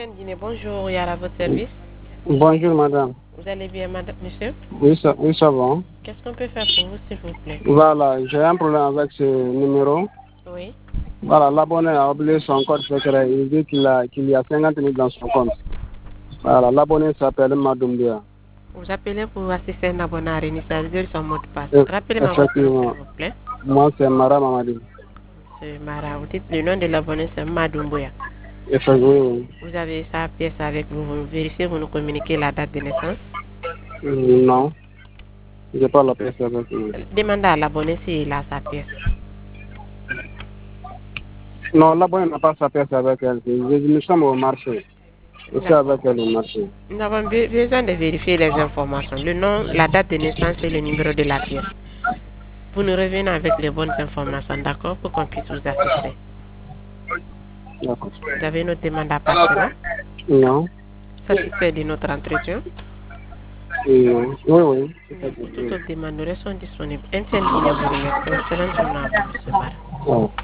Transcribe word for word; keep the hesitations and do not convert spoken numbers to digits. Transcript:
Guinée, bonjour, Yara, à votre service. Bonjour madame. Vous allez bien, madame, monsieur? Oui, ça, oui, ça va. Qu'est-ce qu'on peut faire pour vous, s'il vous plaît? Voilà, j'ai un problème avec ce numéro. Oui. Voilà, l'abonné a oublié son code secret. Il dit qu'il a, qu'il y a cinquante mille dans son compte. Voilà, l'abonné s'appelle Madoumbia. Vous appelez pour assister un abonné à réinitialiser son mot de passe. Et- Rappelez-moi votre nom, s'il Effectivement. vous plaît. Moi, c'est Mara Mamadi. Monsieur Mara, vous dites le nom de l'abonné, c'est Madoumbouya. Effectivement. Vous avez sa pièce avec vous, vous vérifiez, vous nous communiquez la date de naissance. Non, je n'ai pas la pièce avec moi. Demandez à l'abonné s'il a sa pièce. Non, l'abonné n'a pas sa pièce avec elle. Nous sommes au marché. Je suis avec elle au marché. Nous avons be- besoin de vérifier les informations. Le nom, la date de naissance et le numéro de la pièce. Vous nous revenez avec les bonnes informations, d'accord, pour qu'on puisse vous assister. D'accord. Vous avez une autre demande à passer là? Non. Satisfait de notre entretien? Non. Oui, oui. Pour toute autre demande, nous restons disponibles. Un seul Guinée vous remercie. Excellente journée à vous, monsieur Mara. Oh.